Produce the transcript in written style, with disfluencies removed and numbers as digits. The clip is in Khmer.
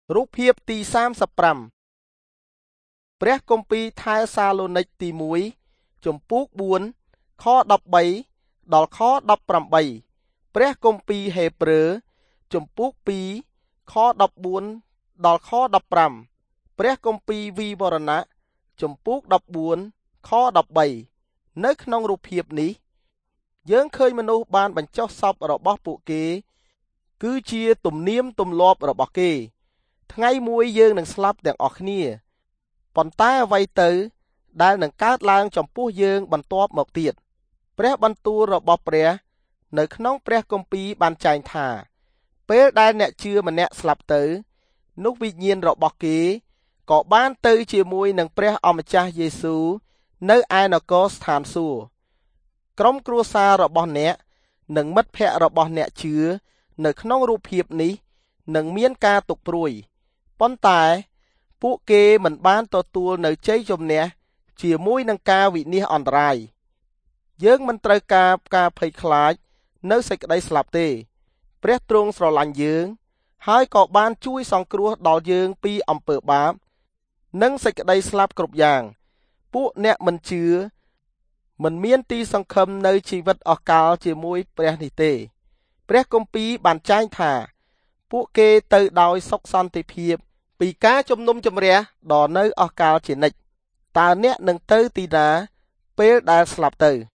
រូបភាពទី35ព្រះគម្ពីរថែសាឡូនីកទី1ជំពូក4ខ13ដល់ខ18ព្រះគម្ពីរហេព្រើរជំពូក2ខ14ដល់ខ15ព្រះគម្ពីរវីវរណៈជំពូក14ខ13នៅក្នុងរូបភាពនេះយើងឃើញមនុស្សបានបញ្ចុះសពរបស់ពួកគេគឺជាទំនៀមទម្លាប់របស់គេថ្ងៃមួយយើងនឹងស្លាប់ទាំងអស់គ្នាប៉ុន្តែអ្វីទៅដែលនឹងកើតឡើងចំពោះយើងបន្ទាប់មកទៀតព្រះបន្ទូលរបស់ព្រះនៅក្នុងព្រះគម្ពីរបានចែងថាពេលដែលអ្នកជឿម្នាក់ស្លាប់ទៅនោះវិញ្ញាណរបស់គេក៏បានទៅជាមួយនឹងព្រះអម្ចាស់យេស៊ូវនៅឯនគរស្ថានសួគ៌ក្រុមគ្រួសាររបស់អ្នកនិងមិត្តភ័ក្តិរបស់អ្នកជឿនៅក្នុងរូបភាពនេះនឹងមានការទុក្ខព្រួយប៉ុន្តែពួកគេមិនបានទទួលនៅជ័យជំនះជាមួយនឹងការវិនាសអន្តរាយយើងមិនត្រូវការភ័យខ្លាចនៅសេចក្តីស្លាប់ទេព្រះទ្រង់ស្រឡាញ់យើងហើយក៏បានជួយសង្គ្រោះដល់យើងពីអំពើបាបនិងសេចក្តីស្លាប់គ្រប់យ៉ាងពួកអ្នកមិនជឿមិនមានទីសង្ឃឹមនៅជីវិតអស់កលជាមួយព្រះនេះទេព្រះគម្ពីរបានចែងថាពួកគេទៅដោយសុខសន្តិភាពពីការជំនុំជម្រះដ៏នៅអស់កលជានិច្ចតើអ្នកនឹងទៅទីណាពេលដែលស្លាប់ទៅ